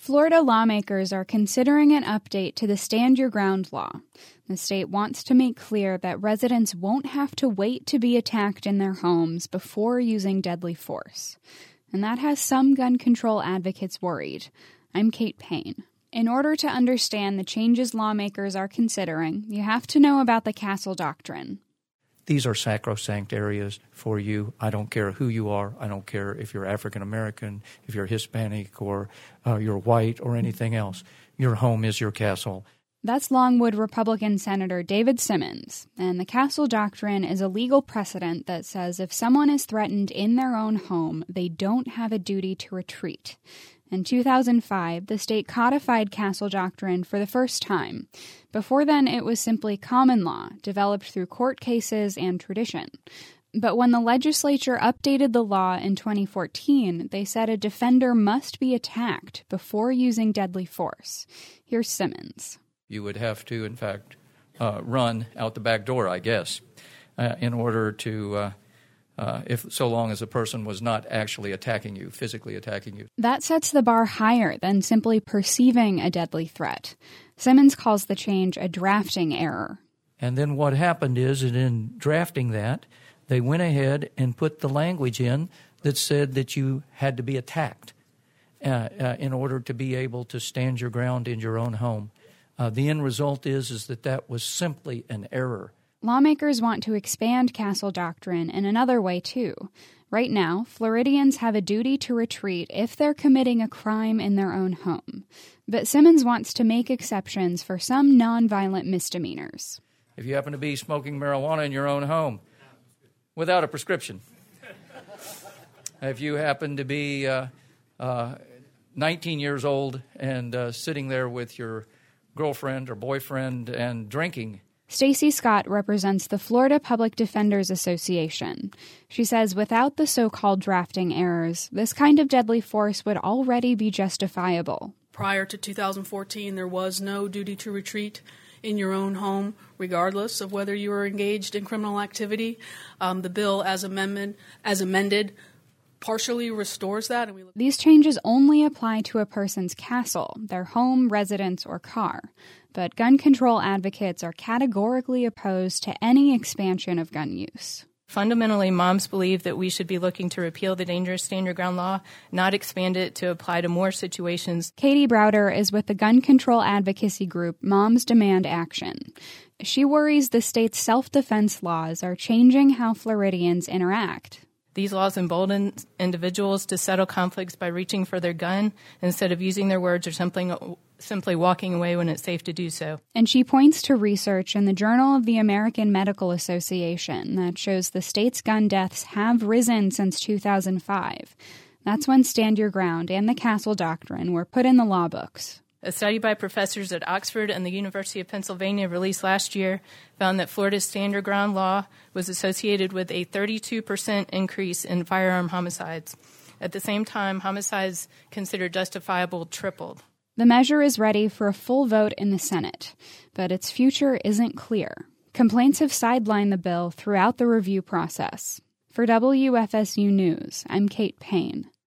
Florida lawmakers are considering an update to the Stand Your Ground law. The state wants to make clear that residents won't have to wait to be attacked in their homes before using deadly force. And that has some gun control advocates worried. I'm Kate Payne. In order to understand the changes lawmakers are considering, you have to know about the Castle Doctrine. These are sacrosanct areas for you. I don't care who you are. I don't care if you're African American, if you're Hispanic, or you're white, or anything else. Your home is your castle. That's Longwood Republican Senator David Simmons, and the Castle Doctrine is a legal precedent that says if someone is threatened in their own home, they don't have a duty to retreat. In 2005, the state codified Castle Doctrine for the first time. Before then, it was simply common law, developed through court cases and tradition. But when the legislature updated the law in 2014, they said a defender must be attacked before using deadly force. Here's Simmons. You would have to, in fact, run out the back door, I guess, in order to... so long as a person was not actually attacking you, physically attacking you. That sets the bar higher than simply perceiving a deadly threat. Simmons calls the change a drafting error. And then what happened is that in drafting that, they went ahead and put the language in that said that you had to be attacked in order to be able to stand your ground in your own home. The end result is that was simply an error. Lawmakers want to expand Castle Doctrine in another way, too. Right now, Floridians have a duty to retreat if they're committing a crime in their own home. But Simmons wants to make exceptions for some nonviolent misdemeanors. If you happen to be smoking marijuana in your own home without a prescription, if you happen to be 19 years old and sitting there with your girlfriend or boyfriend and drinking. Stacey Scott represents the Florida Public Defenders Association. She says without the so-called drafting errors, this kind of deadly force would already be justifiable. Prior to 2014, there was no duty to retreat in your own home, regardless of whether you were engaged in criminal activity. The bill, as amended, partially restores that. These changes only apply to a person's castle, their home, residence, or car. But gun control advocates are categorically opposed to any expansion of gun use. Fundamentally, moms believe that we should be looking to repeal the dangerous stand your ground law, not expand it to apply to more situations. Katie Browder is with the gun control advocacy group Moms Demand Action. She worries the state's self-defense laws are changing how Floridians interact. These laws embolden individuals to settle conflicts by reaching for their gun instead of using their words or simply walking away when it's safe to do so. And she points to research in the Journal of the American Medical Association that shows the state's gun deaths have risen since 2005. That's when Stand Your Ground and the Castle Doctrine were put in the law books. A study by professors at Oxford and the University of Pennsylvania released last year found that Florida's Stand Your Ground law was associated with a 32% increase in firearm homicides. At the same time, homicides considered justifiable tripled. The measure is ready for a full vote in the Senate, but its future isn't clear. Complaints have sidelined the bill throughout the review process. For WFSU News, I'm Kate Payne.